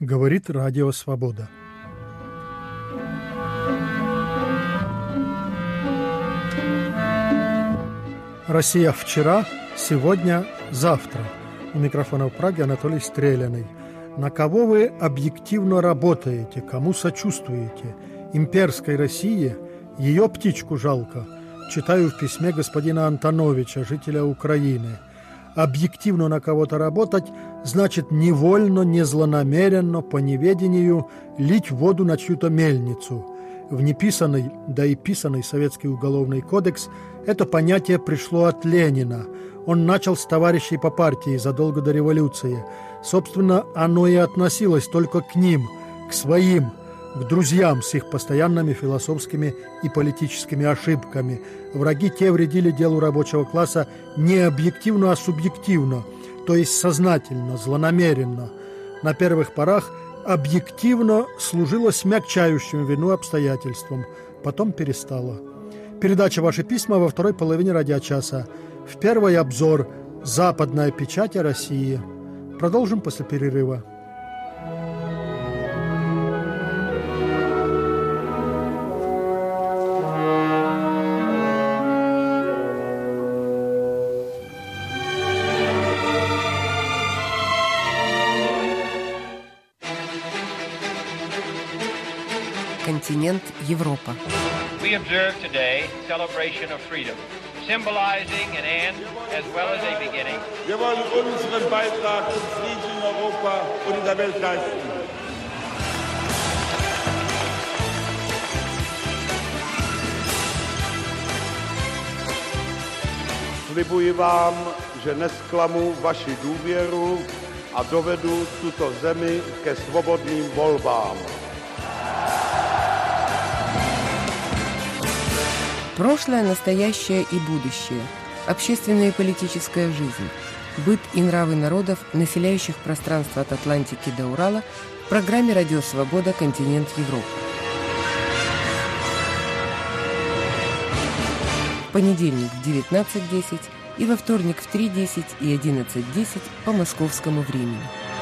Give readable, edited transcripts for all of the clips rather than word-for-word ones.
Говорит Радио Свобода. Россия вчера, сегодня, завтра. У микрофона в Праге Анатолий Стреляный. На кого вы объективно работаете, кому сочувствуете? Имперской России? Ее птичку жалко. Читаю в письме господина Антоновича, жителя Украины. Объективно на кого-то работать значит невольно, незлонамеренно, по неведению лить воду на чью-то мельницу. В неписанный, да и писанный Советский уголовный кодекс это понятие пришло от Ленина. Он начал с товарищей по партии задолго до революции. Собственно, оно и относилось только к ним, к своим, к друзьям с их постоянными философскими и политическими ошибками. Враги те вредили делу рабочего класса не объективно, а субъективно, то есть сознательно, злонамеренно. На первых порах объективно служило смягчающим вину обстоятельствам, потом перестало. Передача «Ваши письма» во второй половине радиочаса. В первый обзор «Западная печать о России». Продолжим после перерыва. Континент Европа. We observe today celebration of freedom, symbolizing an end as well as a beginning. Wir wollen unseren Beitrag zum Frieden in Europa und in der Welt leisten. Slibuji vám, že nesklamu vaši důvěru a dovedu tuto zemi ke svobodným volbám. Прошлое, настоящее и будущее. Общественная и политическая жизнь. Быт и нравы народов, населяющих пространство от Атлантики до Урала, в программе «Радио Свобода. Континент Европы». В понедельник в 19:10 и во вторник в 3:10 и 11:10 по московскому времени.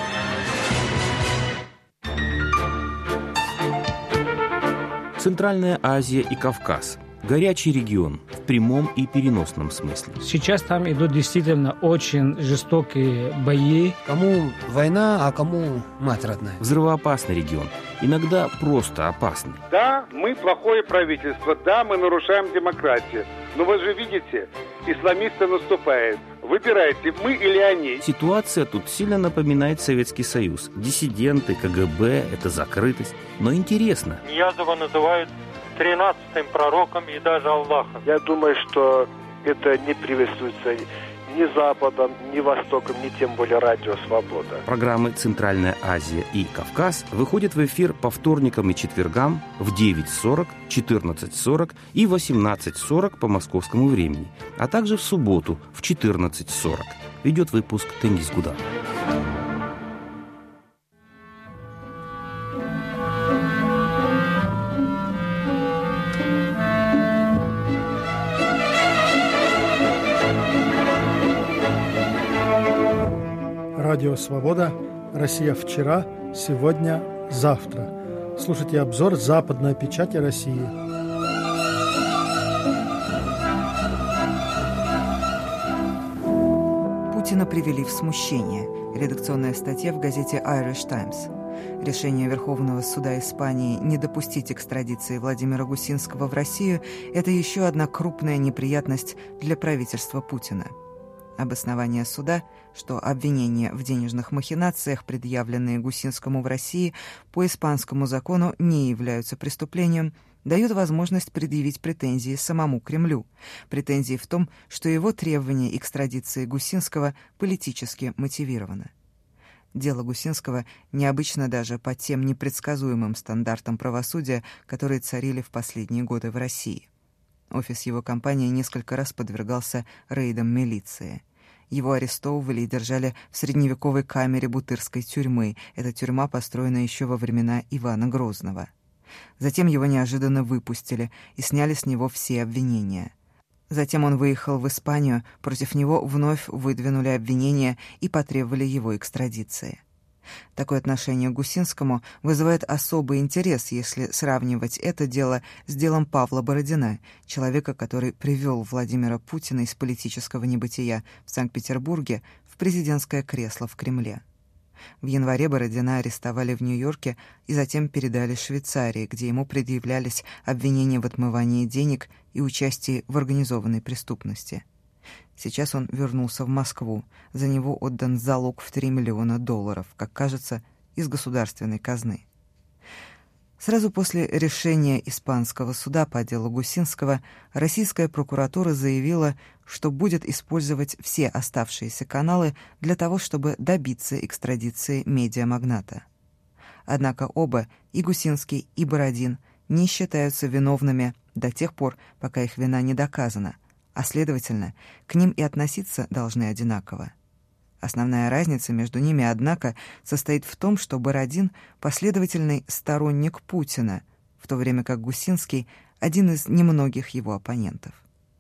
Центральная Азия и Кавказ. Горячий регион в прямом и переносном смысле. Сейчас там идут действительно очень жестокие бои. Кому война, а кому мать родная. Взрывоопасный регион. Иногда просто опасный. Да, мы плохое правительство, да, мы нарушаем демократию. Но вы же видите, исламисты наступают. Выбирайте, мы или они. Ситуация тут сильно напоминает Советский Союз. Диссиденты, КГБ, это закрытость. Но интересно. Ниязова называют 13-м пророком и даже Аллахом. Я думаю, что это не приветствуется ни Западом, ни Востоком, ни тем более Радио Свобода. Программы «Центральная Азия» и «Кавказ» выходят в эфир по вторникам и четвергам в 9:40, 14:40 и 18:40 по московскому времени, а также в субботу в 14:40. Ведет выпуск Тенгиз Гудар. Радио Свобода. Россия вчера, сегодня, завтра. Слушайте обзор «Западная печать о России». Путина привели в смущение. Редакционная статья в газете Irish Times. Решение Верховного суда Испании не допустить экстрадиции Владимира Гусинского в Россию – это еще одна крупная неприятность для правительства Путина. Обоснование суда, что обвинения в денежных махинациях, предъявленные Гусинскому в России, по испанскому закону не являются преступлением, дает возможность предъявить претензии самому Кремлю. Претензии в том, что его требование экстрадиции Гусинского политически мотивировано. Дело Гусинского необычно даже по тем непредсказуемым стандартам правосудия, которые царили в последние годы в России. Офис его компании несколько раз подвергался рейдам милиции. Его арестовывали и держали в средневековой камере Бутырской тюрьмы. Эта тюрьма построена еще во времена Ивана Грозного. Затем его неожиданно выпустили и сняли с него все обвинения. Затем он выехал в Испанию, против него вновь выдвинули обвинения и потребовали его экстрадиции. Такое отношение к Гусинскому вызывает особый интерес, если сравнивать это дело с делом Павла Бородина, человека, который привел Владимира Путина из политического небытия в Санкт-Петербурге в президентское кресло в Кремле. В январе Бородина арестовали в Нью-Йорке и затем передали Швейцарии, где ему предъявлялись обвинения в отмывании денег и участии в организованной преступности. Сейчас он вернулся в Москву. За него отдан залог в $3 миллиона, как кажется, из государственной казны. Сразу после решения испанского суда по делу Гусинского российская прокуратура заявила, что будет использовать все оставшиеся каналы для того, чтобы добиться экстрадиции медиамагната. Однако оба, и Гусинский, и Бородин, не считаются виновными до тех пор, пока их вина не доказана, а, следовательно, к ним и относиться должны одинаково. Основная разница между ними, однако, состоит в том, что Бородин — последовательный сторонник Путина, в то время как Гусинский — один из немногих его оппонентов.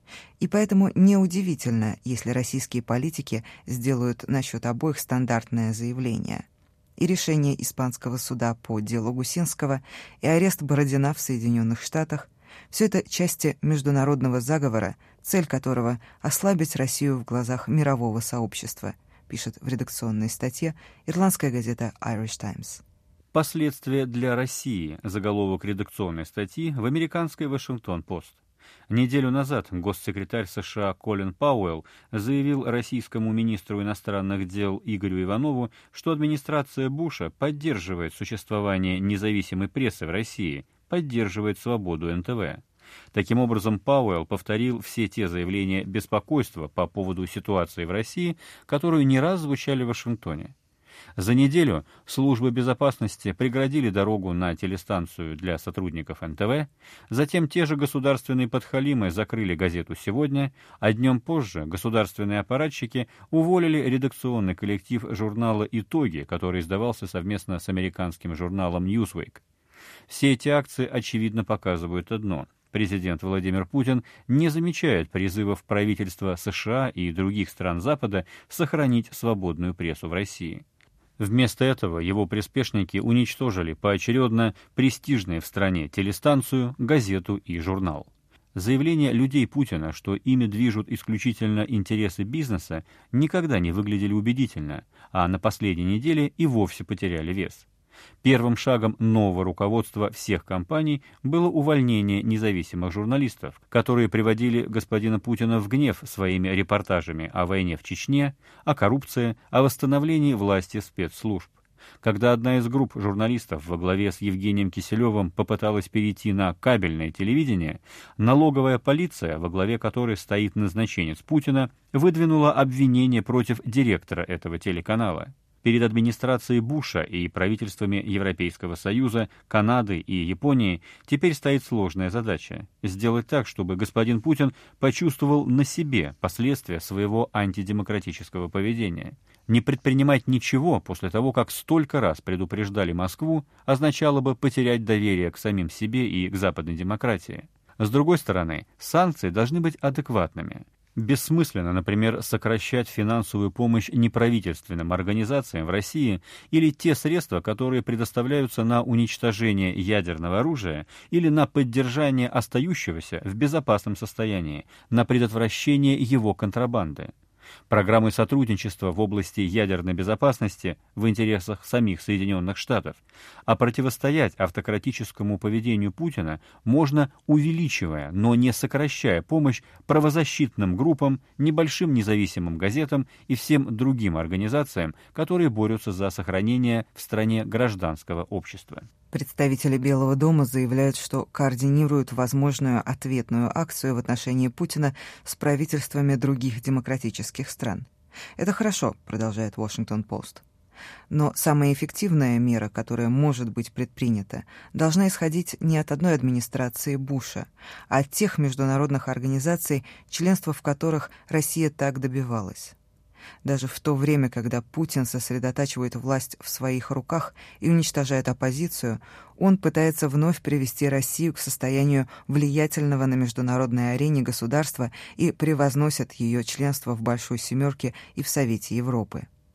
И поэтому неудивительно, если российские политики сделают насчет обоих стандартное заявление. И решение испанского суда по делу Гусинского, и арест Бородина в Соединенных Штатах — все это части международного заговора, цель которого — ослабить Россию в глазах мирового сообщества, пишет в редакционной статье ирландская газета Irish Times. Последствия для России. Заголовок редакционной статьи в американской Вашингтон-Пост. Неделю назад госсекретарь США Колин Пауэлл заявил российскому министру иностранных дел Игорю Иванову, что администрация Буша поддерживает существование независимой прессы в России, поддерживает свободу НТВ. Таким образом, Пауэлл повторил все те заявления беспокойства по поводу ситуации в России, которые не раз звучали в Вашингтоне. За неделю службы безопасности преградили дорогу на телестанцию для сотрудников НТВ, затем те же государственные подхалимы закрыли газету «Сегодня», а днем позже государственные аппаратчики уволили редакционный коллектив журнала «Итоги», который издавался совместно с американским журналом «Newsweek». Все эти акции, очевидно, показывают одно — президент Владимир Путин не замечает призывов правительства США и других стран Запада сохранить свободную прессу в России. Вместо этого его приспешники уничтожили поочередно престижные в стране телестанцию, газету и журнал. Заявления людей Путина, что ими движут исключительно интересы бизнеса, никогда не выглядели убедительно, а на последней неделе и вовсе потеряли вес. Первым шагом нового руководства всех компаний было увольнение независимых журналистов, которые приводили господина Путина в гнев своими репортажами о войне в Чечне, о коррупции, о восстановлении власти спецслужб. Когда одна из групп журналистов во главе с Евгением Киселевым попыталась перейти на кабельное телевидение, налоговая полиция, во главе которой стоит назначенец Путина, выдвинула обвинение против директора этого телеканала. Перед администрацией Буша и правительствами Европейского Союза, Канады и Японии теперь стоит сложная задача — сделать так, чтобы господин Путин почувствовал на себе последствия своего антидемократического поведения. Не предпринимать ничего после того, как столько раз предупреждали Москву, означало бы потерять доверие к самим себе и к западной демократии. С другой стороны, санкции должны быть адекватными. Бессмысленно, например, сокращать финансовую помощь неправительственным организациям в России или те средства, которые предоставляются на уничтожение ядерного оружия или на поддержание остающегося в безопасном состоянии, на предотвращение его контрабанды. Программы сотрудничества в области ядерной безопасности в интересах самих Соединенных Штатов, а противостоять автократическому поведению Путина можно, увеличивая, но не сокращая помощь правозащитным группам, небольшим независимым газетам и всем другим организациям, которые борются за сохранение в стране гражданского общества. Представители Белого дома заявляют, что координируют возможную ответную акцию в отношении Путина с правительствами других демократических стран. Это хорошо, продолжает Washington-Post. Но самая эффективная мера, которая может быть предпринята, должна исходить не от одной администрации Буша, а от тех международных организаций, членства в которых Россия так добивалась. Даже в то время, когда Путин сосредотачивает власть в своих руках и уничтожает оппозицию, он пытается вновь привести Россию к состоянию влиятельного на международной арене государства и превозносит ее членство в Большой Семерке и в Совете Европы.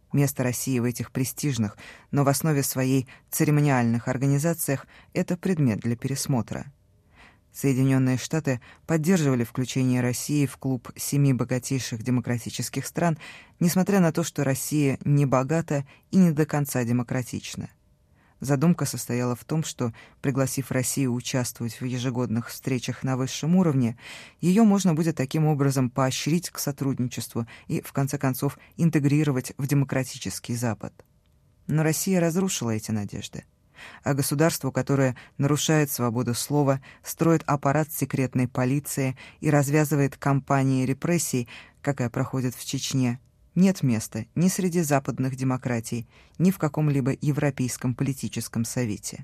Место России в этих престижных, но в основе своей церемониальных организациях – это предмет для пересмотра. Соединенные Штаты поддерживали включение России в клуб 7 богатейших демократических стран, несмотря на то, что Россия не богата и не до конца демократична. Задумка состояла в том, что, пригласив Россию участвовать в ежегодных встречах на высшем уровне, ее можно будет таким образом поощрить к сотрудничеству и, в конце концов, интегрировать в демократический Запад. Но Россия разрушила эти надежды. А государству, которое нарушает свободу слова, строит аппарат секретной полиции и развязывает кампании репрессий, какая проходит в Чечне, нет места ни среди западных демократий, ни в каком-либо европейском политическом совете.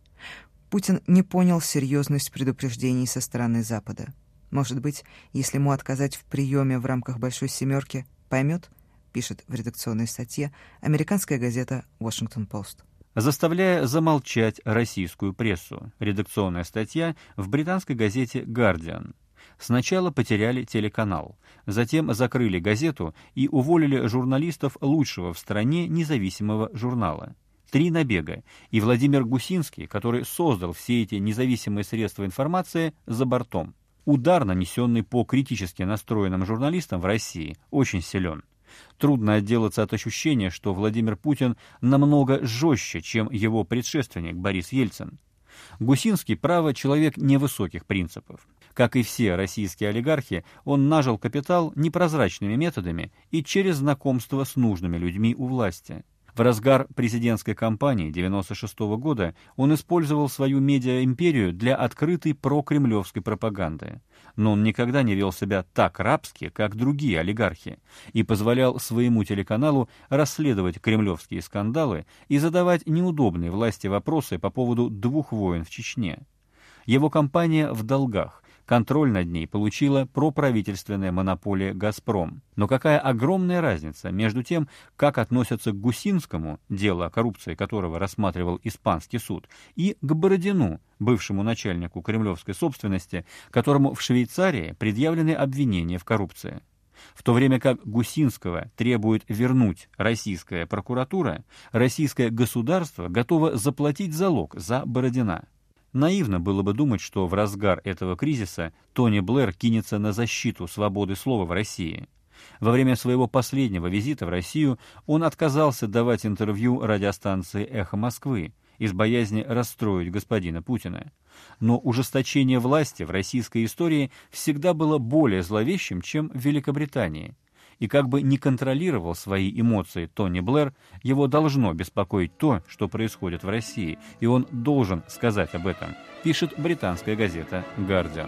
Путин не понял серьезность предупреждений со стороны Запада. Может быть, если ему отказать в приеме в рамках «Большой семерки», поймет, пишет в редакционной статье американская газета «Вашингтон-Пост». Заставляя замолчать российскую прессу. Редакционная статья в британской газете «Гардиан». Сначала потеряли телеканал, затем закрыли газету и уволили журналистов лучшего в стране независимого журнала. 3 набега, и Владимир Гусинский, который создал все эти независимые средства информации, за бортом. Удар, нанесенный по критически настроенным журналистам в России, очень силен. Трудно отделаться от ощущения, что Владимир Путин намного жестче, чем его предшественник Борис Ельцин. Гусинский, право, человек невысоких принципов. Как и все российские олигархи, он нажил капитал непрозрачными методами и через знакомство с нужными людьми у власти. В разгар президентской кампании 1996 года он использовал свою медиаимперию для открытой прокремлевской пропаганды. Но он никогда не вел себя так рабски, как другие олигархи, и позволял своему телеканалу расследовать кремлевские скандалы и задавать неудобные власти вопросы по поводу 2 войн в Чечне. Его компания в долгах. Контроль над ней получила проправительственная монополия «Газпром». Но какая огромная разница между тем, как относятся к Гусинскому, дело о коррупции которого рассматривал испанский суд, и к Бородину, бывшему начальнику кремлевской собственности, которому в Швейцарии предъявлены обвинения в коррупции. В то время как Гусинского требует вернуть российская прокуратура, российское государство готово заплатить залог за Бородина. Наивно было бы думать, что в разгар этого кризиса Тони Блэр кинется на защиту свободы слова в России. Во время своего последнего визита в Россию он отказался давать интервью радиостанции «Эхо Москвы» из боязни расстроить господина Путина. Но ужесточение власти в российской истории всегда было более зловещим, чем в Великобритании. И как бы не контролировал свои эмоции Тони Блэр, его должно беспокоить то, что происходит в России, и он должен сказать об этом, пишет британская газета «Гардиан».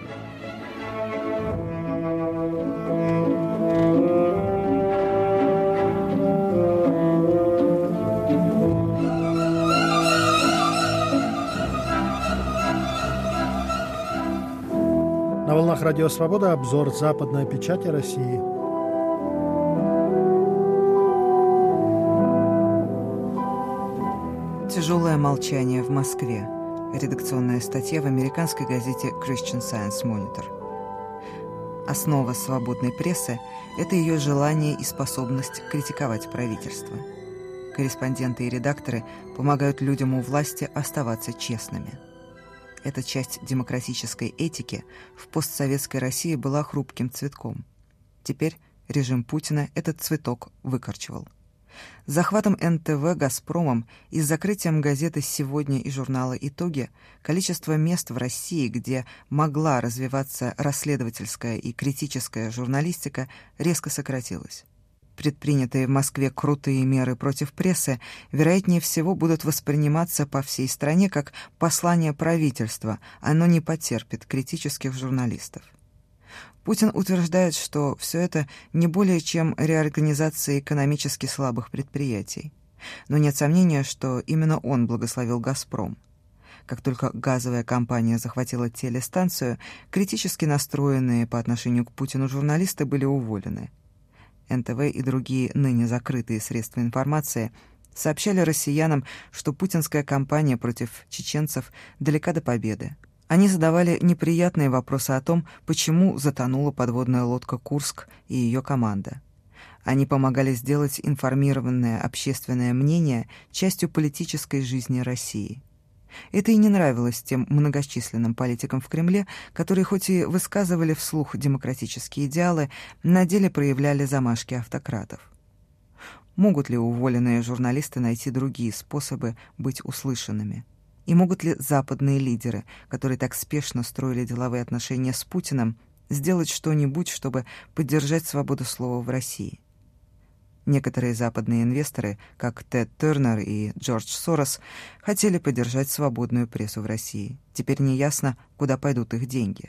На волнах Радио Свобода обзор западной печати России. Тяжелое молчание в Москве. Редакционная статья в американской газете Christian Science Monitor. Основа свободной прессы – это ее желание и способность критиковать правительство. Корреспонденты и редакторы помогают людям у власти оставаться честными. Эта часть демократической этики в постсоветской России была хрупким цветком. Теперь режим Путина этот цветок выкорчевал. С захватом НТВ «Газпромом» и с закрытием газеты «Сегодня» и журнала «Итоги» количество мест в России, где могла развиваться расследовательская и критическая журналистика, резко сократилось. Предпринятые в Москве крутые меры против прессы, вероятнее всего, будут восприниматься по всей стране как послание правительства, оно не потерпит критических журналистов. Путин утверждает, что все это не более чем реорганизация экономически слабых предприятий. Но нет сомнения, что именно он благословил «Газпром». Как только газовая компания захватила телестанцию, критически настроенные по отношению к Путину журналисты были уволены. НТВ и другие ныне закрытые средства информации сообщали россиянам, что путинская кампания против чеченцев далека до победы. Они задавали неприятные вопросы о том, почему затонула подводная лодка «Курск» и ее команда. Они помогали сделать информированное общественное мнение частью политической жизни России. Это и не нравилось тем многочисленным политикам в Кремле, которые хоть и высказывали вслух демократические идеалы, на деле проявляли замашки автократов. Могут ли уволенные журналисты найти другие способы быть услышанными? И могут ли западные лидеры, которые так спешно строили деловые отношения с Путиным, сделать что-нибудь, чтобы поддержать свободу слова в России? Некоторые западные инвесторы, как Тед Тернер и Джордж Сорос, хотели поддержать свободную прессу в России. Теперь неясно, куда пойдут их деньги.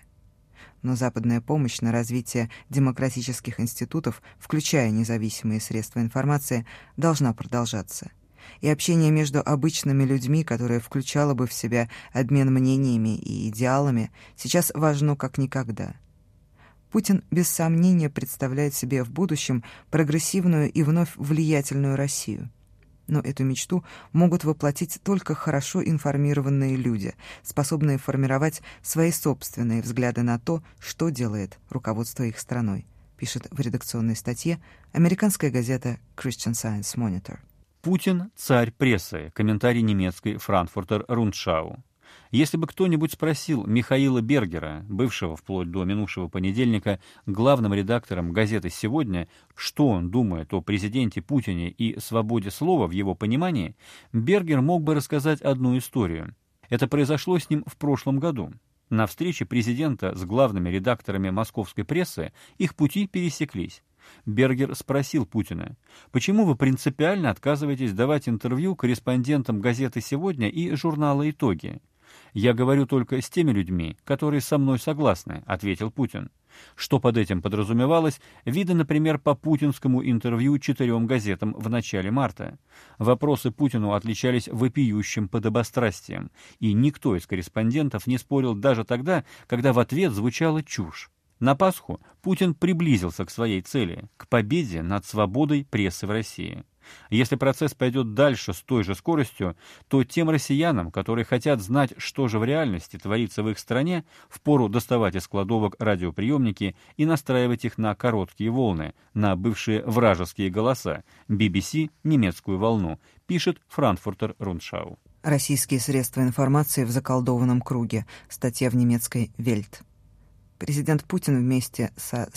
Но западная помощь на развитие демократических институтов, включая независимые средства информации, должна продолжаться. И общение между обычными людьми, которое включало бы в себя обмен мнениями и идеалами, сейчас важно как никогда. Путин без сомнения представляет себе в будущем прогрессивную и вновь влиятельную Россию. Но эту мечту могут воплотить только хорошо информированные люди, способные формировать свои собственные взгляды на то, что делает руководство их страной, пишет в редакционной статье американская газета Christian Science Monitor. Путин – царь прессы. Комментарий немецкой Frankfurter Rundschau. Если бы кто-нибудь спросил Михаила Бергера, бывшего вплоть до минувшего понедельника главным редактором газеты «Сегодня», что он думает о президенте Путине и свободе слова в его понимании, Бергер мог бы рассказать одну историю. Это произошло с ним в прошлом году. На встрече президента с главными редакторами московской прессы их пути пересеклись. Бергер спросил Путина: «Почему вы принципиально отказываетесь давать интервью корреспондентам газеты «Сегодня» и журнала «Итоги»?» «Я говорю только с теми людьми, которые со мной согласны», — ответил Путин. Что под этим подразумевалось, видно, например, по путинскому интервью 4 газетам в начале марта. Вопросы Путину отличались вопиющим подобострастием, и никто из корреспондентов не спорил даже тогда, когда в ответ звучала чушь. На Пасху Путин приблизился к своей цели, к победе над свободой прессы в России. Если процесс пойдет дальше с той же скоростью, то тем россиянам, которые хотят знать, что же в реальности творится в их стране, впору доставать из кладовок радиоприемники и настраивать их на короткие волны, на бывшие вражеские голоса, BBC, немецкую волну, пишет Frankfurter Rundschau. Российские средства информации в заколдованном круге. Статья в немецкой «Вельт». Президент Путин вместе со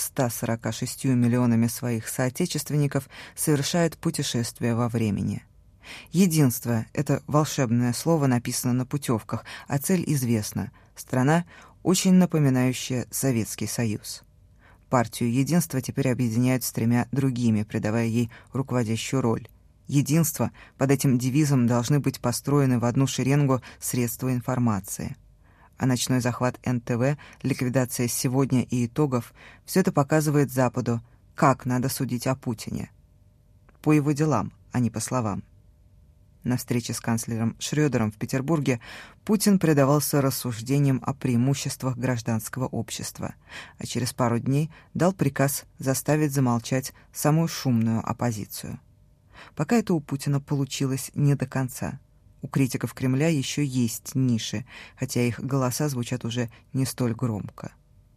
146 миллионами своих соотечественников совершает путешествие во времени. Единство — это волшебное слово, написано на путевках, а цель известна. Страна, очень напоминающая Советский Союз. Партию «Единство» теперь объединяют с 3 другими, придавая ей руководящую роль. Единство — под этим девизом должны быть построены в одну шеренгу средства информации. А ночной захват НТВ, ликвидация «Сегодня» и «Итогов» — все это показывает Западу, как надо судить о Путине. По его делам, а не по словам. На встрече с канцлером Шрёдером в Петербурге Путин предавался рассуждениям о преимуществах гражданского общества, а через пару дней дал приказ заставить замолчать самую шумную оппозицию. Пока это у Путина получилось не до конца. У критиков Кремля еще есть ниши, хотя их голоса звучат уже не столь громко.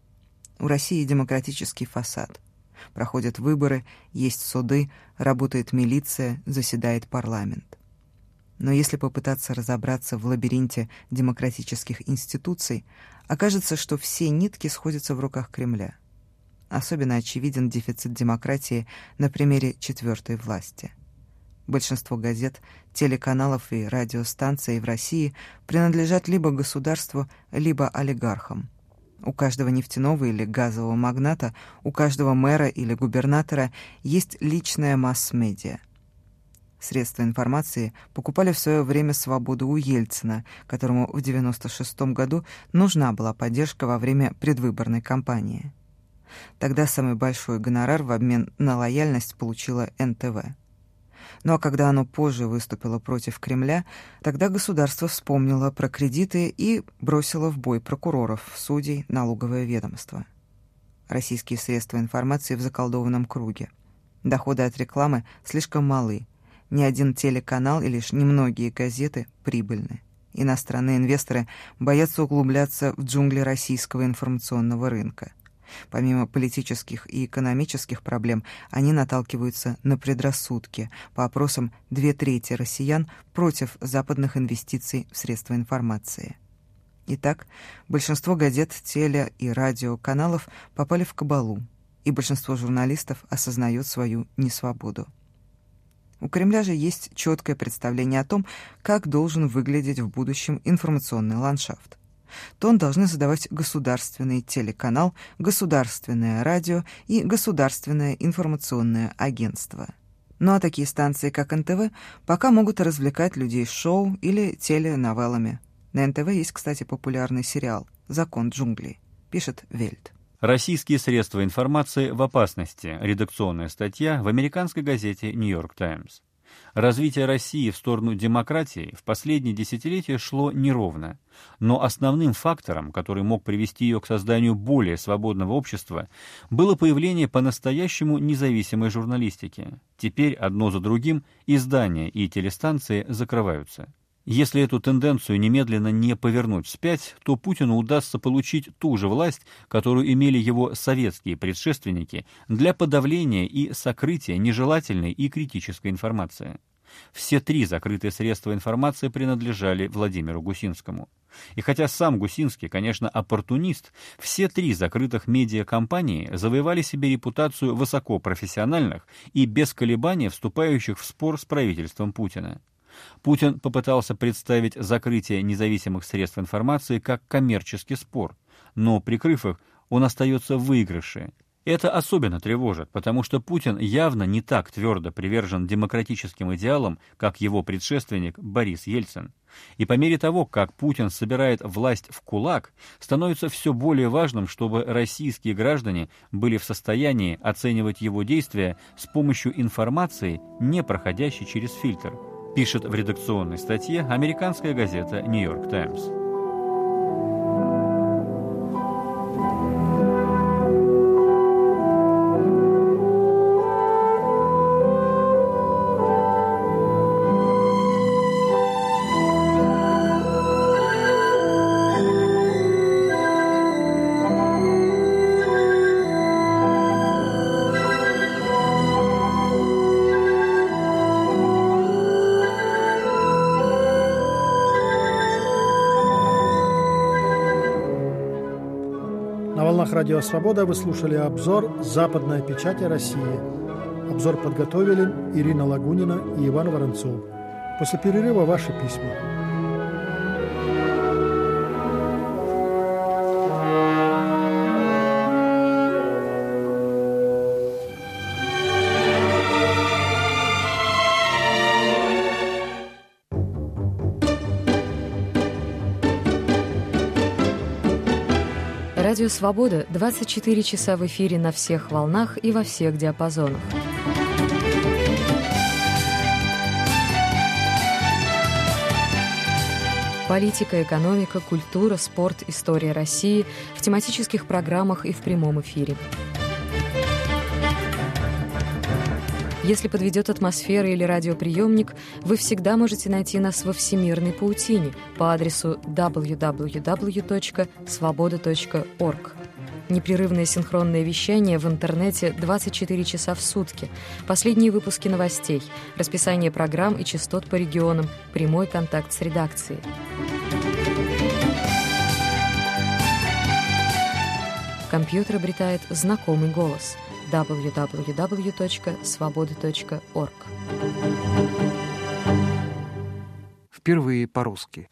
У России демократический фасад. Проходят выборы, есть суды, работает милиция, заседает парламент. Но если попытаться разобраться в лабиринте демократических институций, окажется, что все нитки сходятся в руках Кремля. Особенно очевиден дефицит демократии на примере 4-й власти. Большинство газет, телеканалов и радиостанций в России принадлежат либо государству, либо олигархам. У каждого нефтяного или газового магната, у каждого мэра или губернатора есть личная масс-медиа. Средства информации покупали в свое время свободу у Ельцина, которому в 1996 году нужна была поддержка во время предвыборной кампании. Тогда самый большой гонорар в обмен на лояльность получила НТВ. Ну а когда оно позже выступило против Кремля, тогда государство вспомнило про кредиты и бросило в бой прокуроров, судей, налоговое ведомство. Российские средства информации в заколдованном круге. Доходы от рекламы слишком малы. Ни один телеканал и лишь немногие газеты прибыльны. Иностранные инвесторы боятся углубляться в джунгли российского информационного рынка. Помимо политических и экономических проблем, они наталкиваются на предрассудки. По опросам, 2/3 россиян против западных инвестиций в средства информации. Итак, большинство газет, теле- и радиоканалов попали в кабалу, и большинство журналистов осознает свою несвободу. У Кремля же есть четкое представление о том, как должен выглядеть в будущем информационный ландшафт. Тон должны задавать государственный телеканал, государственное радио и государственное информационное агентство. Ну а такие станции, как НТВ, пока могут развлекать людей шоу или теленовеллами. На НТВ есть, кстати, популярный сериал «Закон джунглей», пишет Вельт. Российские средства информации в опасности. Редакционная статья в американской газете «Нью-Йорк Таймс». Развитие России в сторону демократии в последние десятилетия шло неровно, но основным фактором, который мог привести ее к созданию более свободного общества, было появление по-настоящему независимой журналистики. Теперь одно за другим издания и телестанции закрываются. Если эту тенденцию немедленно не повернуть вспять, то Путину удастся получить ту же власть, которую имели его советские предшественники, для подавления и сокрытия нежелательной и критической информации. Все 3 закрытые средства информации принадлежали Владимиру Гусинскому. И хотя сам Гусинский, конечно, оппортунист, все 3 закрытых медиакомпании завоевали себе репутацию высокопрофессиональных и без колебания вступающих в спор с правительством Путина. Путин попытался представить закрытие независимых средств информации как коммерческий спор, но, прикрыв их, он остается в выигрыше. Это особенно тревожит, потому что Путин явно не так твердо привержен демократическим идеалам, как его предшественник Борис Ельцин. И по мере того, как Путин собирает власть в кулак, становится все более важным, чтобы российские граждане были в состоянии оценивать его действия с помощью информации, не проходящей через фильтр, пишет в редакционной статье американская газета «Нью-Йорк Таймс». Радио «Свобода» вы слушали обзор «Западной печати России». Обзор подготовили Ирина Лагунина и Иван Воронцов. После перерыва ваши письма. Радио «Свобода» 24 часа в эфире на всех волнах и во всех диапазонах. Политика, экономика, культура, спорт, история России в тематических программах и в прямом эфире. Если подведет атмосфера или радиоприемник, вы всегда можете найти нас во всемирной паутине по адресу www.svoboda.org. Непрерывное синхронное вещание в интернете 24 часа в сутки, последние выпуски новостей, расписание программ и частот по регионам, прямой контакт с редакцией. Компьютер обретает знакомый голос – www.svoboda.org. Впервые по-русски.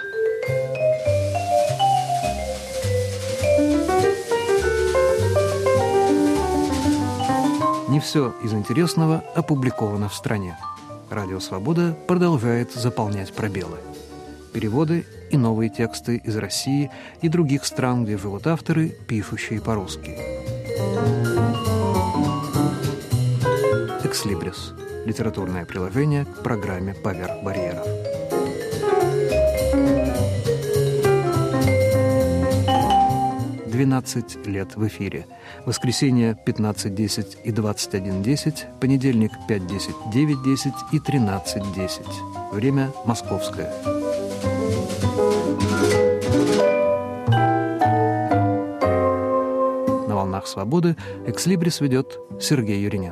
Не все из интересного опубликовано в стране. Радио «Свобода» продолжает заполнять пробелы. Переводы и новые тексты из России и других стран, где живут авторы, пишущие по-русски. «Экслибрис» – литературное приложение к программе «Поверх барьеров». «12 лет в эфире». Воскресенье 15:10 и 21:10, понедельник 5:10, 9:10 и 13:10. Время московское. На волнах «Волнах свободы» «Экслибрис» ведет Сергей Юринян.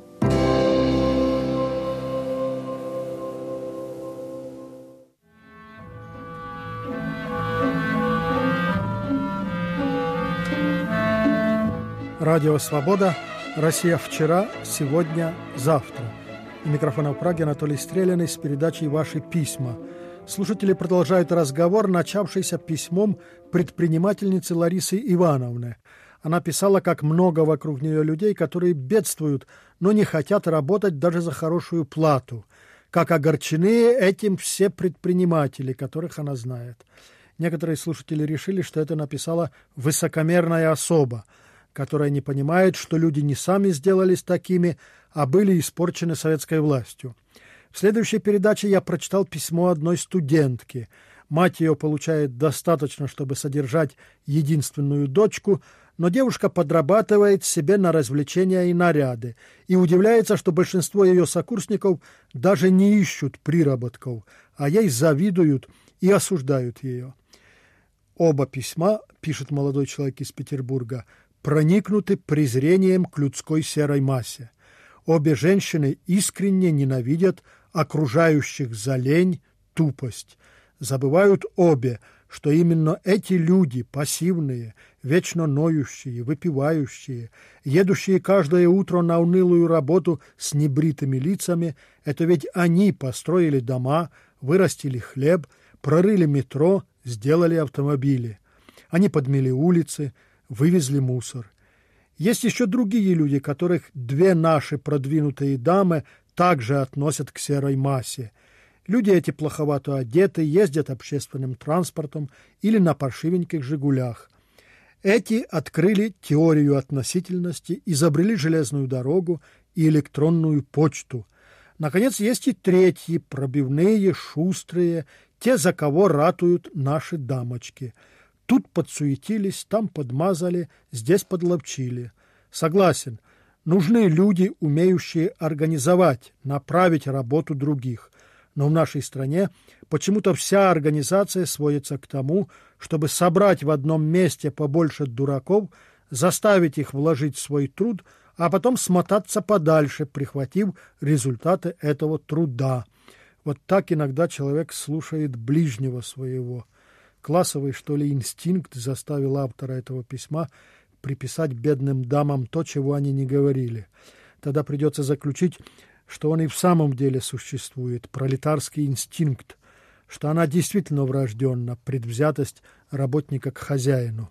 Радио «Свобода». Россия вчера, сегодня, завтра. У микрофона в Праге Анатолий Стреляный с передачей «Ваши письма». Слушатели продолжают разговор, начавшийся письмом предпринимательницы Ларисы Ивановны. Она писала, как много вокруг нее людей, которые бедствуют, но не хотят работать даже за хорошую плату. Как огорчены этим все предприниматели, которых она знает. Некоторые слушатели решили, что это написала высокомерная особа, которая не понимает, что люди не сами сделались такими, а были испорчены советской властью. В следующей передаче я прочитал письмо одной студентки. Мать ее получает достаточно, чтобы содержать единственную дочку, но девушка подрабатывает себе на развлечения и наряды и удивляется, что большинство ее сокурсников даже не ищут приработков, а ей завидуют и осуждают ее. Оба письма, пишет молодой человек из Петербурга, проникнуты презрением к людской серой массе. Обе женщины искренне ненавидят окружающих за лень, тупость. Забывают обе, что именно эти люди, пассивные, вечно ноющие, выпивающие, едущие каждое утро на унылую работу с небритыми лицами, это ведь они построили дома, вырастили хлеб, прорыли метро, сделали автомобили. Они подмели улицы, вывезли мусор. Есть еще другие люди, которых две наши продвинутые дамы также относят к серой массе. Люди эти плоховато одеты, ездят общественным транспортом или на паршивеньких «Жигулях». Эти открыли теорию относительности, изобрели железную дорогу и электронную почту. Наконец, есть и третьи, пробивные, шустрые, те, за кого ратуют наши дамочки. Тут подсуетились, там подмазали, здесь подловчили. Согласен, нужны люди, умеющие организовать, направить работу других. Но в нашей стране почему-то вся организация сводится к тому, чтобы собрать в одном месте побольше дураков, заставить их вложить свой труд, а потом смотаться подальше, прихватив результаты этого труда. Вот так иногда человек слушает ближнего своего. Классовый, что ли, инстинкт заставил автора этого письма приписать бедным дамам то, чего они не говорили. Тогда придется заключить, что он и в самом деле существует, пролетарский инстинкт, что она действительно врожденна, предвзятость работника к хозяину.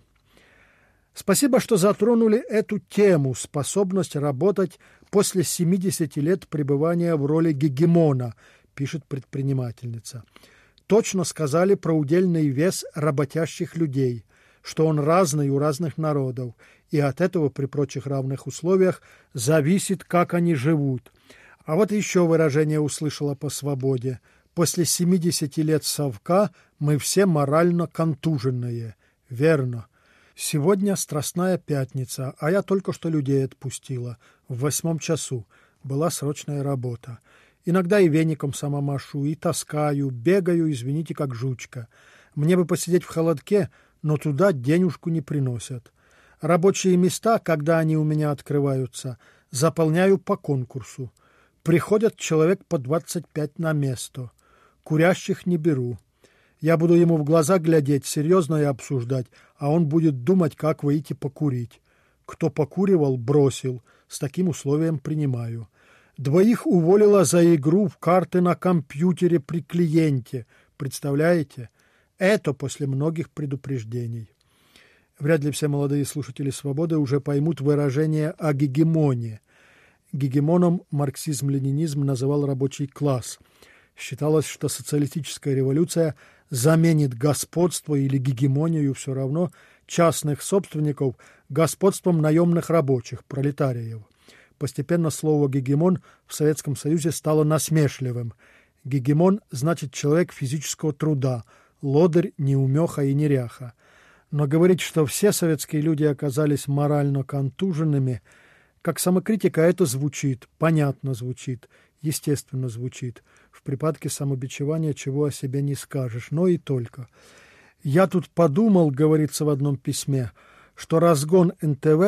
Спасибо, что затронули эту тему, способность работать после 70 лет пребывания в роли гегемона, пишет предпринимательница. Точно сказали про удельный вес работящих людей, что он разный у разных народов, и от этого при прочих равных условиях зависит, как они живут. А вот еще выражение услышала по свободе. После 70 лет совка мы все морально контуженные. Верно. Сегодня Страстная пятница, а я только что людей отпустила. В 8 часу. Была срочная работа. Иногда и веником сама машу, и таскаю, бегаю, извините, как жучка. Мне бы посидеть в холодке, но туда денежку не приносят. Рабочие места, когда они у меня открываются, заполняю по конкурсу. Приходят человек по 25 на место. Курящих не беру. Я буду ему в глаза глядеть, серьезно и обсуждать, а он будет думать, как выйти покурить. Кто покуривал, бросил. С таким условием принимаю. 2 уволила за игру в карты на компьютере при клиенте. Представляете? Это после многих предупреждений. Вряд ли все молодые слушатели «Свободы» уже поймут выражение о гегемонии. Гегемоном марксизм-ленинизм называл рабочий класс. Считалось, что социалистическая революция заменит господство или гегемонию все равно частных собственников господством наемных рабочих, пролетариев. Постепенно слово «гегемон» в Советском Союзе стало насмешливым. Гегемон значит человек физического труда, лодырь, неумеха и неряха. Но говорить, что все советские люди оказались морально контуженными, как самокритика, это звучит, понятно звучит, естественно звучит. В припадке самобичевания чего о себе не скажешь, но и только. «Я тут подумал, — говорится в одном письме, — что разгон НТВ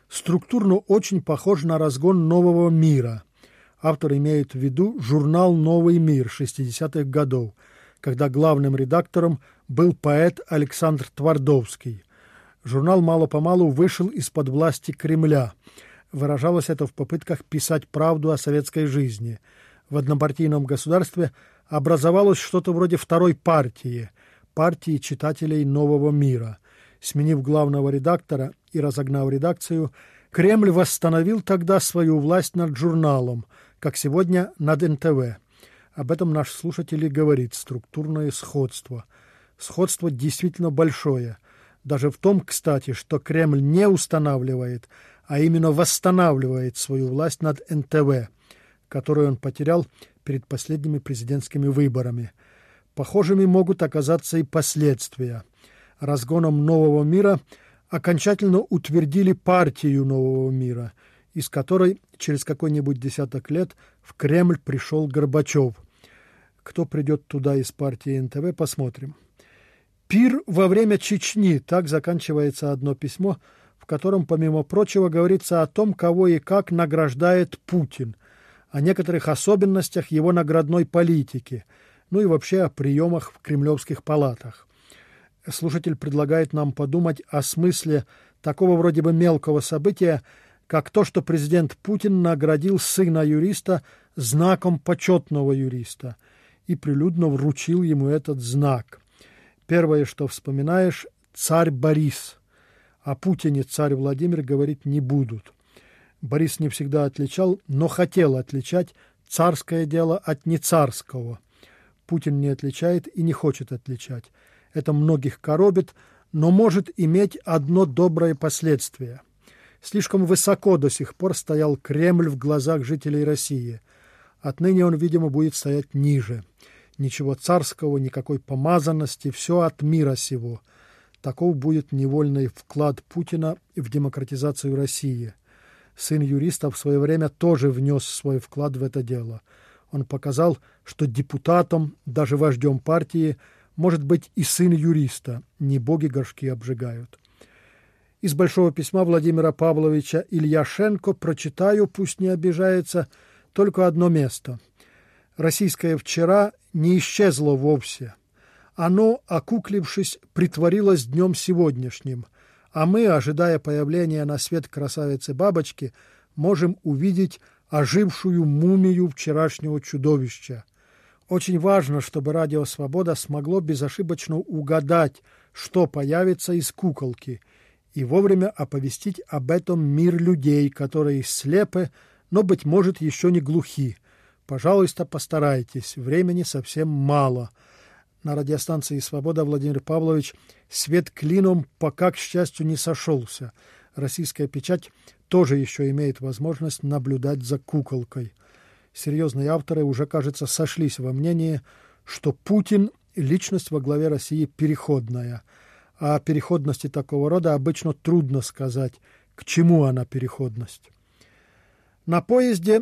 структурно очень похож на разгон нового мира. Автор имеет в виду журнал «Новый мир» 60-х годов, когда главным редактором был поэт Александр Твардовский. Журнал мало-помалу вышел из-под власти Кремля. Выражалось это в попытках писать правду о советской жизни. В однопартийном государстве образовалось что-то вроде второй партии читателей «Нового мира». Сменив главного редактора и разогнав редакцию, Кремль восстановил тогда свою власть над журналом, как сегодня над НТВ. Об этом наш слушатель и говорит: структурное сходство. Сходство действительно большое. Даже в том, кстати, что Кремль не устанавливает, а именно восстанавливает свою власть над НТВ, которую он потерял перед последними президентскими выборами. Похожими могут оказаться и последствия. Разгоном нового мира окончательно утвердили партию нового мира, из которой через какой-нибудь десяток лет в Кремль пришел Горбачев. Кто придет туда из партии НТВ, посмотрим. «Пир во время Чечни» — так заканчивается одно письмо, в котором, помимо прочего, говорится о том, кого и как награждает Путин, о некоторых особенностях его наградной политики, ну и вообще о приемах в кремлевских палатах. Слушатель предлагает нам подумать о смысле такого вроде бы мелкого события, как то, что президент Путин наградил сына юриста знаком почетного юриста и прилюдно вручил ему этот знак. Первое, что вспоминаешь, царь Борис. О Путине царь Владимир говорить не будут. Борис не всегда отличал, но хотел отличать царское дело от нецарского. Путин не отличает и не хочет отличать. Это многих коробит, но может иметь одно доброе последствие. Слишком высоко до сих пор стоял Кремль в глазах жителей России. Отныне он, видимо, будет стоять ниже. Ничего царского, никакой помазанности, все от мира сего. Таков будет невольный вклад Путина в демократизацию России. Сын юриста в свое время тоже внес свой вклад в это дело. Он показал, что депутатом, даже вождем партии, может быть и сын юриста. Не боги горшки обжигают. Из большого письма Владимира Павловича Ильяшенко прочитаю, пусть не обижается, только одно место. Российское вчера не исчезло вовсе. Оно, окуклившись, притворилось днем сегодняшним, а мы, ожидая появления на свет красавицы-бабочки, можем увидеть ожившую мумию вчерашнего чудовища. Очень важно, чтобы Радио Свобода смогло безошибочно угадать, что появится из куколки, и вовремя оповестить об этом мир людей, которые слепы, но, быть может, еще не глухи. Пожалуйста, постарайтесь, времени совсем мало. На радиостанции «Свобода» Владимир Павлович свет клином пока, к счастью, не сошелся. Российская печать тоже еще имеет возможность наблюдать за куколкой. Серьезные авторы уже, кажется, сошлись во мнении, что Путин – личность во главе России переходная. А о переходности такого рода обычно трудно сказать, к чему она переходность. На поезде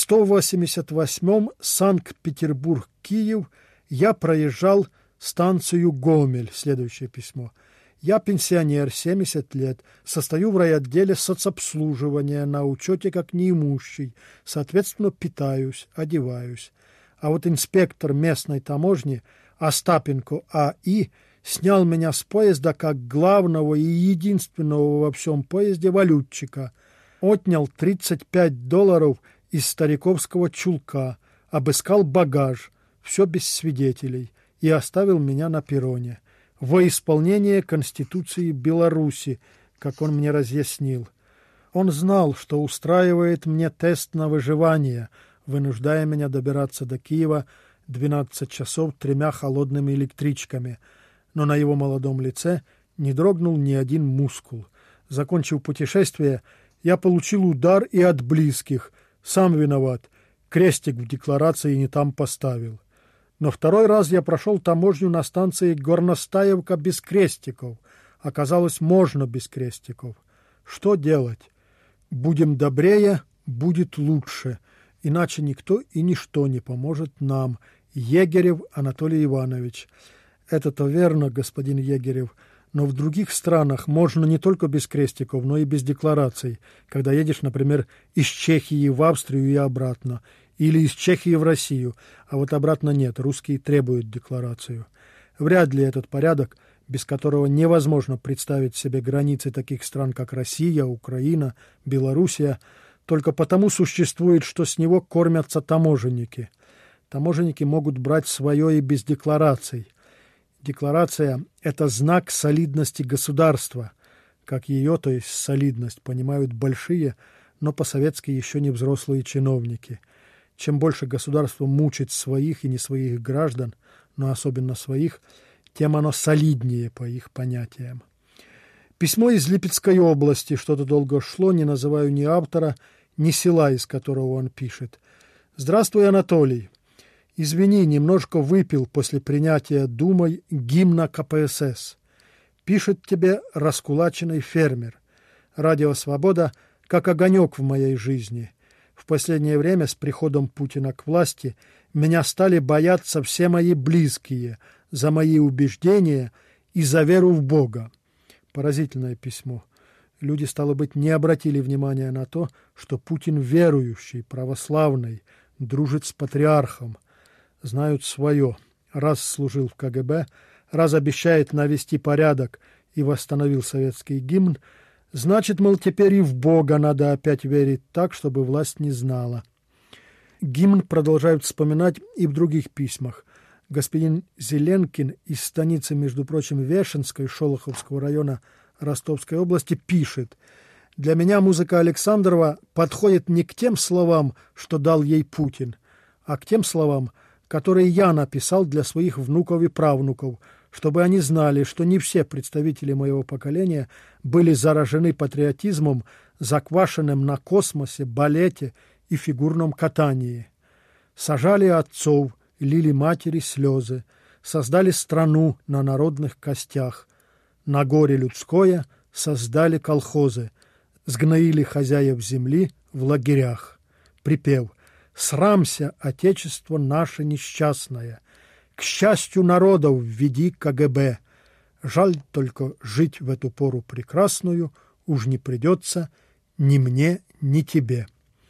188-м Санкт-Петербург-Киев я проезжал станцию Гомель. Следующее письмо. Я пенсионер, 70 лет, состою в райотделе соцобслуживания, на учете как неимущий, соответственно, питаюсь, одеваюсь. А вот инспектор местной таможни Остапенко А.И. снял меня с поезда как главного и единственного во всем поезде валютчика, отнял $35 из стариковского чулка, обыскал багаж, все без свидетелей, и оставил меня на перроне. Во исполнение Конституции Беларуси, как он мне разъяснил. Он знал, что устраивает мне тест на выживание, вынуждая меня добираться до Киева 12 часов 3 холодными электричками, но на его молодом лице не дрогнул ни один мускул. Закончив путешествие, я получил удар и от близких. Сам виноват. Крестик в декларации не там поставил. Но второй раз я прошел таможню на станции Горностаевка без крестиков. Оказалось, можно без крестиков. Что делать? Будем добрее, будет лучше. Иначе никто и ничто не поможет нам. Егерев Анатолий Иванович. Это-то верно, господин Егерев. Но в других странах можно не только без крестиков, но и без деклараций, когда едешь, например, из Чехии в Австрию и обратно, или из Чехии в Россию, а вот обратно нет, русские требуют декларацию. Вряд ли этот порядок, без которого невозможно представить себе границы таких стран, как Россия, Украина, Белоруссия, только потому существует, что с него кормятся таможенники. Таможенники могут брать свое и без деклараций. Декларация – это знак солидности государства, как ее, то есть солидность, понимают большие, но по-советски еще не взрослые чиновники. Чем больше государство мучит своих и не своих граждан, но особенно своих, тем оно солиднее по их понятиям. Письмо из Липецкой области, что-то долго шло, не называю ни автора, ни села, из которого он пишет. «Здравствуй, Анатолий. Извини, немножко выпил после принятия Думой гимна КПСС. Пишет тебе раскулаченный фермер. Радио «Свобода» как огонек в моей жизни. В последнее время с приходом Путина к власти меня стали бояться все мои близкие за мои убеждения и за веру в Бога». Поразительное письмо. Люди, стало быть, не обратили внимания на то, что Путин верующий, православный, дружит с патриархом. Знают свое. Раз служил в КГБ, раз обещает навести порядок и восстановил советский гимн, значит, мол, теперь и в Бога надо опять верить так, чтобы власть не знала. Гимн продолжают вспоминать и в других письмах. Господин Зеленкин из станицы, между прочим, Вешенской, Шолоховского района Ростовской области, пишет: «Для меня музыка Александрова подходит не к тем словам, что дал ей Путин, а к тем словам, которые я написал для своих внуков и правнуков, чтобы они знали, что не все представители моего поколения были заражены патриотизмом, заквашенным на космосе, балете и фигурном катании. Сажали отцов, лили матери слезы, создали страну на народных костях, на горе людское создали колхозы, сгноили хозяев земли в лагерях». Припев: «Срамся, Отечество наше несчастное, к счастью народов введи КГБ. Жаль только жить в эту пору прекрасную уж не придется ни мне, ни тебе».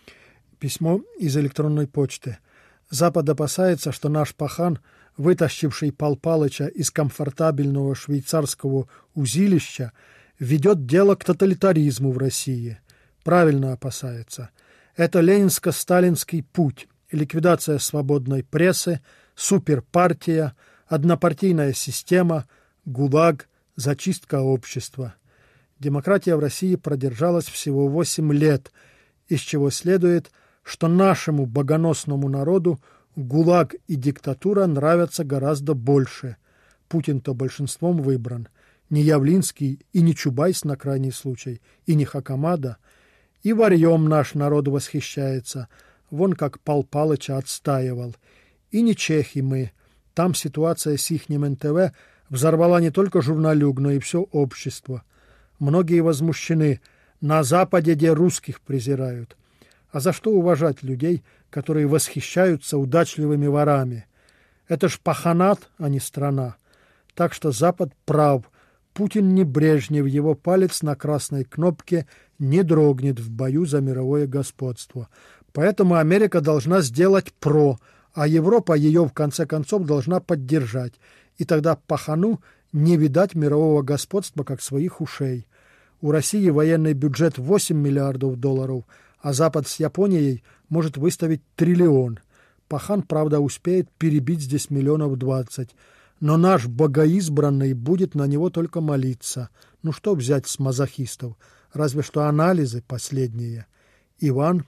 Письмо из электронной почты. Запад опасается, что наш пахан, вытащивший Пал Палыча из комфортабельного швейцарского узилища, ведет дело к тоталитаризму в России. Правильно опасается. Это ленинско-сталинский путь, ликвидация свободной прессы, суперпартия, однопартийная система, ГУЛАГ, зачистка общества. Демократия в России продержалась всего 8 лет, из чего следует, что нашему богоносному народу ГУЛАГ и диктатура нравятся гораздо больше. Путин-то большинством выбран. Не Явлинский и не Чубайс на крайний случай, и не Хакамада. И варьем наш народ восхищается, вон как Пал Палыча отстаивал. И не чехи мы. Там ситуация с ихним НТВ взорвала не только журналюг, но и все общество. Многие возмущены. На Западе, где русских презирают. А за что уважать людей, которые восхищаются удачливыми ворами? Это ж паханат, а не страна. Так что Запад прав. Путин не Брежнев, его палец на красной кнопке не дрогнет в бою за мировое господство. Поэтому Америка должна сделать «про», а Европа ее, в конце концов, должна поддержать. И тогда пахану не видать мирового господства, как своих ушей. У России военный бюджет 8 миллиардов долларов, а Запад с Японией может выставить 1 триллион. Пахан, правда, успеет перебить здесь 20 миллионов. Но наш богоизбранный будет на него только молиться. Ну что взять с мазохистов? Разве что анализы последние. Иван,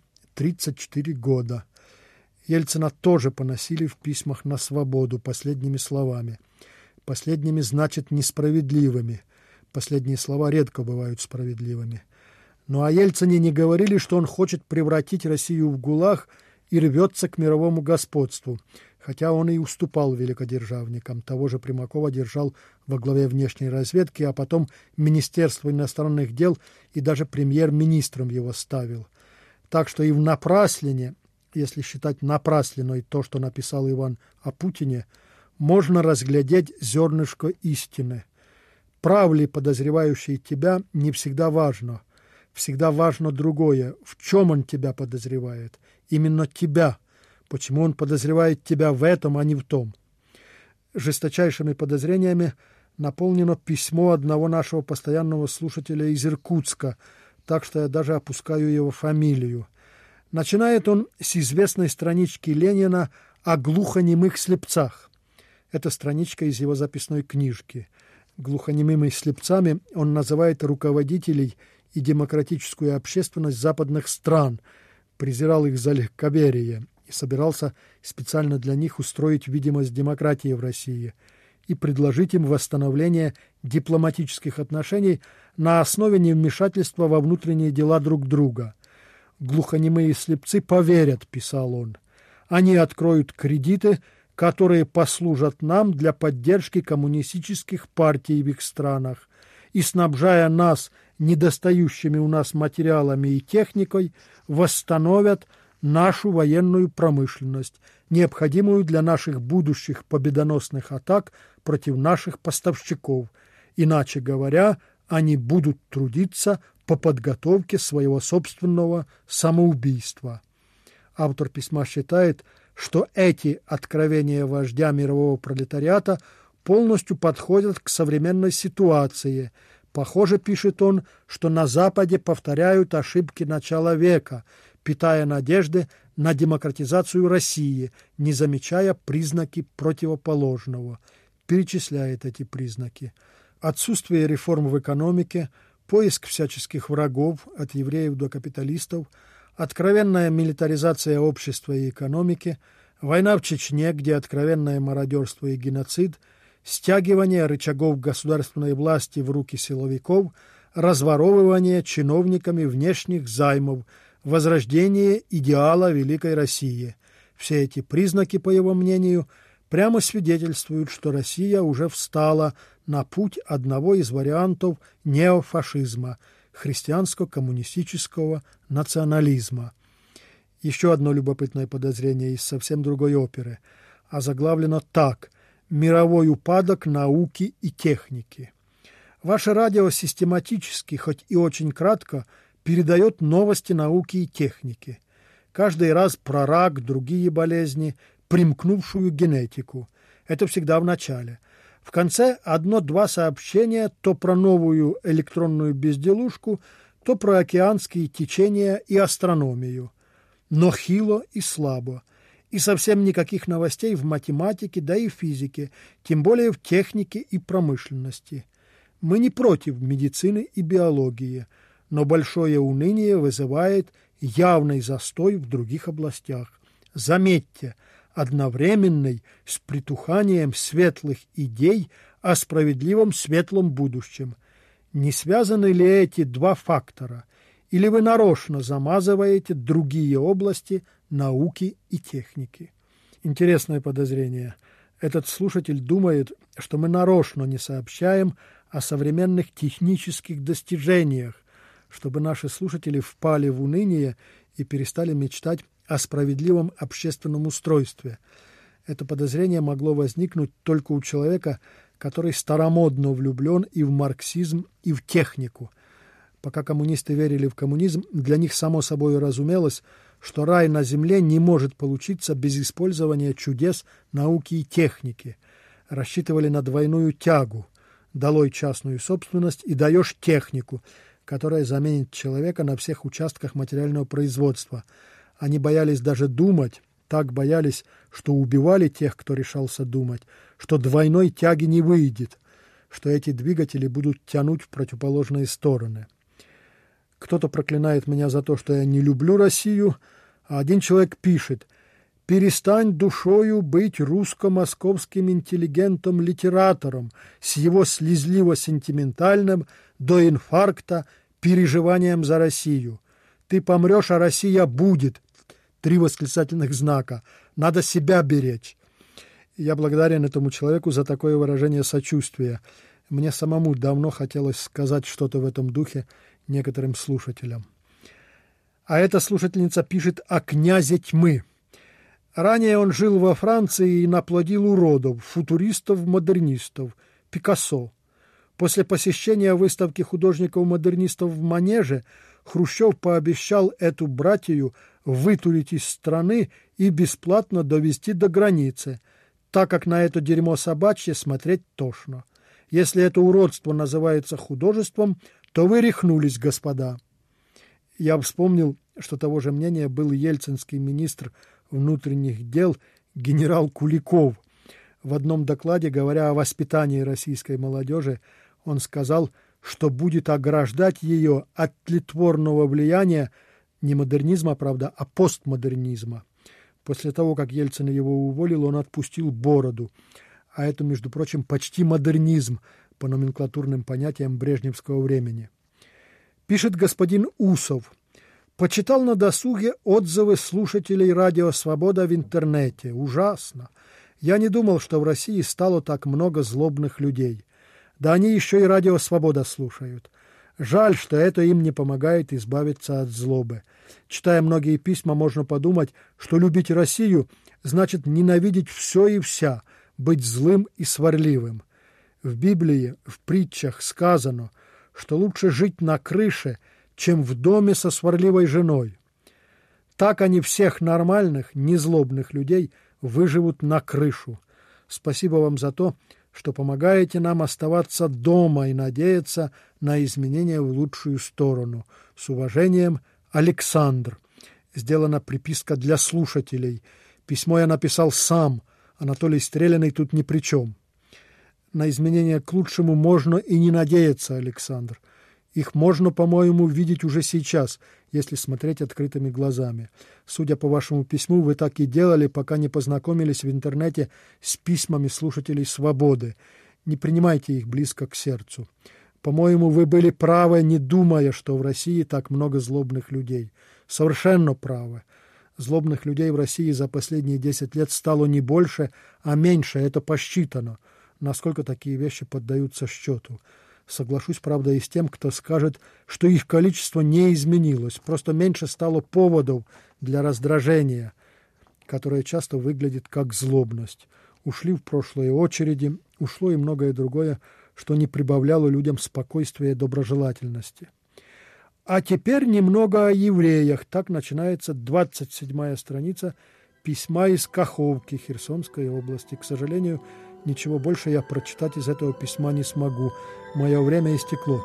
34 года. Ельцина тоже поносили в письмах на свободу последними словами. Последними значит несправедливыми. Последние слова редко бывают справедливыми. Но о Ельцине не говорили, что он хочет превратить Россию в ГУЛАГ и рвется к мировому господству, хотя он и уступал великодержавникам. Того же Примакова держал во главе внешней разведки, а потом Министерство иностранных дел и даже премьер-министром его ставил. Так что и в напраслине, если считать напраслиной то, что написал Иван о Путине, можно разглядеть зернышко истины. прав ли подозревающий тебя, не всегда важно. Всегда важно другое. В чем он тебя подозревает? Именно тебя. Почему он подозревает тебя в этом, а не в том? Жесточайшими подозрениями наполнено письмо одного нашего постоянного слушателя из Иркутска, так что я даже опускаю его фамилию. Начинает он с известной странички Ленина о глухонемых слепцах. Это страничка из его записной книжки. Глухонемыми слепцами он называет руководителей и демократическую общественность западных стран, презирал их за легковерие и собирался специально для них устроить видимость демократии в России и предложить им восстановление дипломатических отношений на основе невмешательства во внутренние дела друг друга. «Глухонемые слепцы поверят», — писал он. «Они откроют кредиты, которые послужат нам для поддержки коммунистических партий в их странах и, снабжая нас недостающими у нас материалами и техникой, восстановят нашу военную промышленность, необходимую для наших будущих победоносных атак против наших поставщиков. Иначе говоря, они будут трудиться по подготовке своего собственного самоубийства». Автор письма считает, что эти откровения вождя мирового пролетариата полностью подходят к современной ситуации. Похоже, пишет он, что на Западе повторяют ошибки начала века, питая надежды на демократизацию России, не замечая признаки противоположного. Перечисляет эти признаки. Отсутствие реформ в экономике, поиск всяческих врагов, от евреев до капиталистов, откровенная милитаризация общества и экономики, война в Чечне, где откровенное мародерство и геноцид, стягивание рычагов государственной власти в руки силовиков, разворовывание чиновниками внешних займов, возрождение идеала Великой России. Все эти признаки, по его мнению, прямо свидетельствуют, что Россия уже встала на путь одного из вариантов неофашизма – христианско-коммунистического национализма. Еще одно любопытное подозрение из совсем другой оперы, озаглавлено так: «Мировой упадок науки и техники». Ваше радио систематически, хоть и очень кратко, передает новости науки и техники. Каждый раз про рак, другие болезни, примкнувшую генетику. Это всегда в начале. В конце одно-два сообщения то про новую электронную безделушку, то про океанские течения и астрономию. Но хило и слабо. И совсем никаких новостей в математике, да и физике, тем более в технике и промышленности. Мы не против медицины и биологии, но большое уныние вызывает явный застой в других областях. Заметьте, одновременный с притуханием светлых идей о справедливом светлом будущем. Не связаны ли эти два фактора? Или вы нарочно замазываете другие области науки и техники? Интересное подозрение. Этот слушатель думает, что мы нарочно не сообщаем о современных технических достижениях, чтобы наши слушатели впали в уныние и перестали мечтать о справедливом общественном устройстве. Это подозрение могло возникнуть только у человека, который старомодно влюблен и в марксизм, и в технику. Пока коммунисты верили в коммунизм, для них само собой разумелось, что рай на земле не может получиться без использования чудес науки и техники. Рассчитывали на двойную тягу. Долой частную собственность и даешь технику, которая заменит человека на всех участках материального производства. Они боялись даже думать, так боялись, что убивали тех, кто решался думать, что двойной тяги не выйдет, что эти двигатели будут тянуть в противоположные стороны. Кто-то проклинает меня за то, что я не люблю Россию, а один человек пишет: «Перестань душою быть русско-московским интеллигентом-литератором с его слезливо-сентиментальным до инфаркта переживанием за Россию. Ты помрешь, а Россия будет». 3 восклицательных знака. Надо себя беречь. Я благодарен этому человеку за такое выражение сочувствия. Мне самому давно хотелось сказать что-то в этом духе некоторым слушателям. А эта слушательница пишет о князе тьмы. Ранее он жил во Франции и наплодил уродов, футуристов, модернистов, Пикассо. После посещения выставки художников-модернистов в Манеже Хрущев пообещал эту братью вытурить из страны и бесплатно довести до границы, так как на это дерьмо собачье смотреть тошно. Если это уродство называется художеством, то вы рехнулись, господа. Я вспомнил, что того же мнения был ельцинский министр внутренних дел генерал Куликов. В одном докладе, говоря о воспитании российской молодежи, он сказал, что будет ограждать ее от тлетворного влияния не модернизма, правда, а постмодернизма. После того, как Ельцин его уволил, он отпустил бороду. А это, между прочим, почти модернизм по номенклатурным понятиям брежневского времени. Пишет господин Усов. Почитал на досуге отзывы слушателей «Радио Свобода» в интернете. Ужасно. Я не думал, что в России стало так много злобных людей. Да они еще и «Радио Свобода» слушают. Жаль, что это им не помогает избавиться от злобы. Читая многие письма, можно подумать, что любить Россию значит ненавидеть все и вся, быть злым и сварливым. В Библии, в притчах сказано, что лучше жить на крыше, чем в доме со сварливой женой. Так они всех нормальных, незлобных людей выживут на крышу. Спасибо вам за то, что помогаете нам оставаться дома и надеяться на изменения в лучшую сторону. С уважением, Александр. Сделана приписка для слушателей. Письмо я написал сам. Анатолий Стреляный тут ни при чем. На изменения к лучшему можно и не надеяться, Александр. Их можно, по-моему, видеть уже сейчас, если смотреть открытыми глазами. Судя по вашему письму, вы так и делали, пока не познакомились в интернете с письмами слушателей «Свободы». Не принимайте их близко к сердцу. По-моему, вы были правы, не думая, что в России так много злобных людей. Совершенно правы. Злобных людей в России за последние 10 лет стало не больше, а меньше. Это посчитано. Насколько такие вещи поддаются счету. Соглашусь, правда, и с тем, кто скажет, что их количество не изменилось. Просто меньше стало поводов для раздражения, которое часто выглядит как злобность. Ушли в прошлое очереди, ушло и многое другое, что не прибавляло людям спокойствия и доброжелательности. А теперь немного о евреях. Так начинается 27-я страница письма из Каховки Херсонской области. К сожалению, ничего больше я прочитать из этого письма не смогу. Мое время истекло.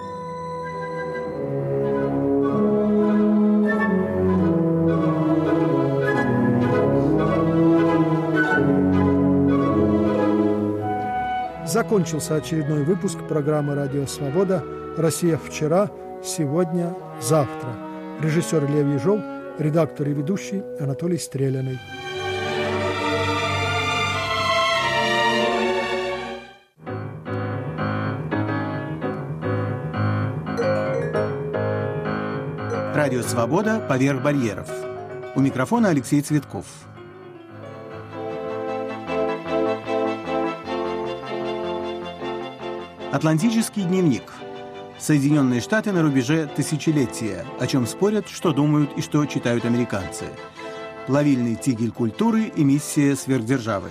Закончился очередной выпуск программы «Радио Свобода. Россия вчера, сегодня, завтра». Режиссер Лев Ежов, редактор и ведущий Анатолий Стреляный. Радио «Свобода. Поверх барьеров». У микрофона Алексей Цветков. Атлантический дневник. Соединенные Штаты на рубеже тысячелетия. О чем спорят, что думают и что читают американцы. Плавильный тигель культуры и миссия сверхдержавы.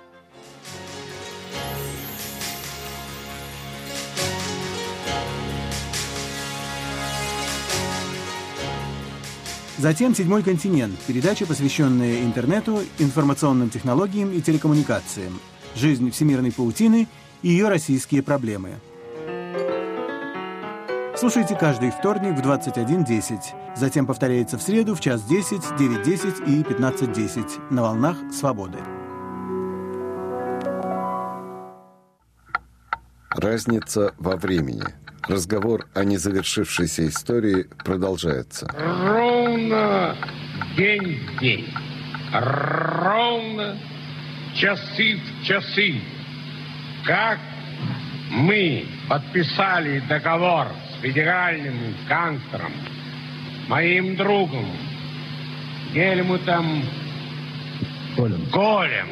Затем «Седьмой континент» – передача, посвященная интернету, информационным технологиям и телекоммуникациям, жизнь всемирной паутины и ее российские проблемы. Слушайте каждый вторник в 21:10. Затем повторяется в среду в 1:10, 9:10 и 15:10 на волнах «Свободы». Разница во времени. Разговор о незавершившейся истории продолжается. Ровно день в день. Ровно часы в часы. Как мы подписали договор с федеральным канцлером, моим другом Гельмутом Колем.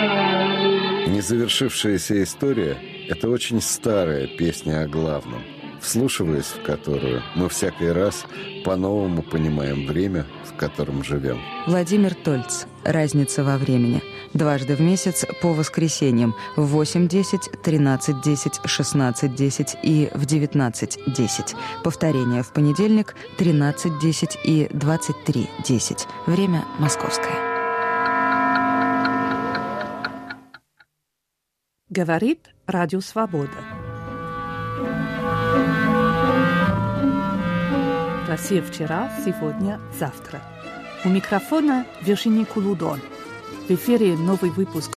Незавершившаяся история – это очень старая песня о главном. вслушиваясь в которую, мы всякий раз по-новому понимаем время, в котором живем. Владимир Тольц. «Разница во времени». Дважды в месяц по воскресеньям в 8:10, 13:10, 16:10 и в 19:10. Повторение в понедельник 13:10 и 23:10. Время московское. Говорит Радио Свобода. Россия вчера, сегодня, завтра. У микрофона Виржиния Кулудон. В эфире новый выпуск